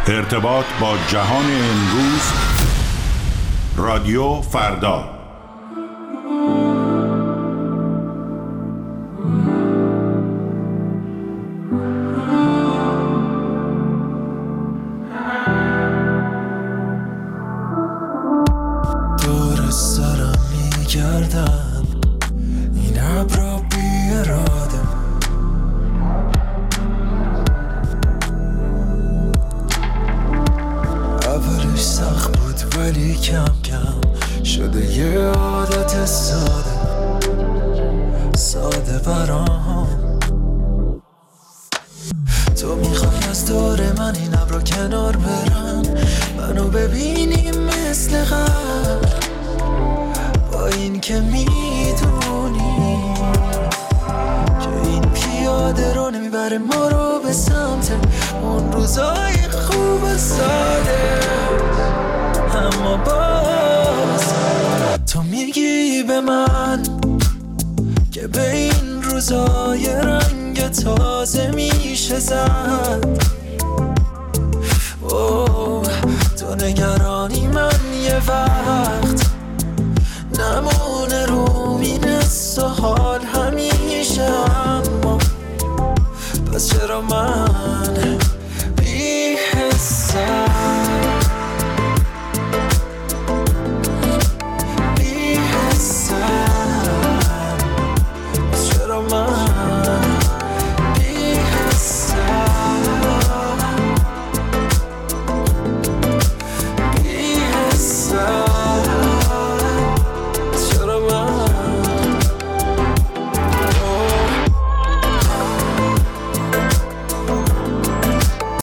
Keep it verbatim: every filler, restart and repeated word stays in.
ارتباط با جهان امروز، رادیو فردا. دور سرم میگردم این ابرا بی اراده، اولش سخت بود ولی کم کم شده یه عادت ساده ساده برام. تو میخوای از دور من این ابرا کنار برن، منو ببینی مثل قبل، با این که میدونی که این پیاده رو نمیبره ما رو به سمت اون روزای خوب ساده. اما باز تو میگی به من که به این روزای رنگ تازه میشه زد. اوه تو نگرانی من یه وقت نمونه رو مینست و حال همیشه، اما پس چرا من